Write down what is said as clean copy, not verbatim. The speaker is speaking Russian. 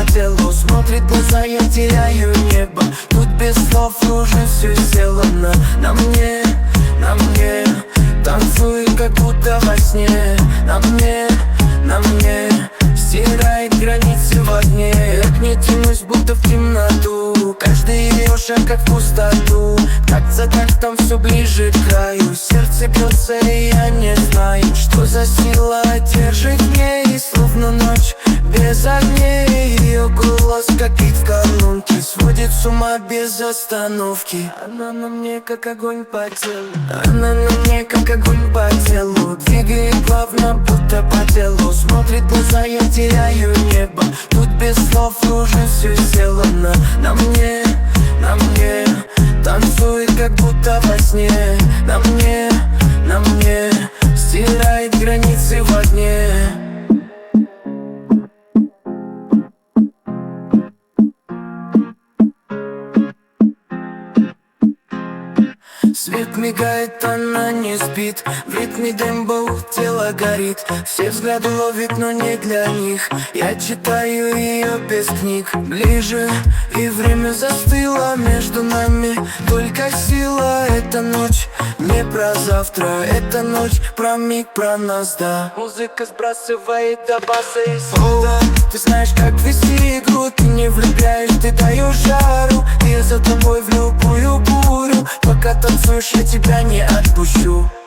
телу, смотрит глаза, я теряю небо. Тут без слов уже все сделано. На мне танцует, как будто во сне. На мне стирает границы в огне. Я к ней тянусь, будто в темноту. Каждый ее шаг, как в пустоту. Такт за тактом все ближе к краю. Сердце бьется, и я не знаю, что за сила держит мне. И словно ночь без огней, ее голос, как гид в колонке, сводит с ума без остановки. Она на мне, как огонь по телу. Она на мне, как огонь по телу. Двигает плавно, будто по телу. Смотрит глаза, я теряю небо. Тут без слов уже все сделано. На мне танцует, как будто во сне. На мне стирает границы в огне. Свет мигает, она не спит. В ритме дембоу тело горит. Все взгляды ловит, но не для них. Я читаю ее без книг. Ближе, и время застыло между нами. Только сила, эта ночь не про завтра. Эта ночь про миг, про нас, да. Музыка сбрасывает до баса и соло. Ты знаешь, как вести игру. Ты не влюбляешь, ты даешь жару. Я за тобой в любую бурю. Пока танцуешь, я тебя не отпущу.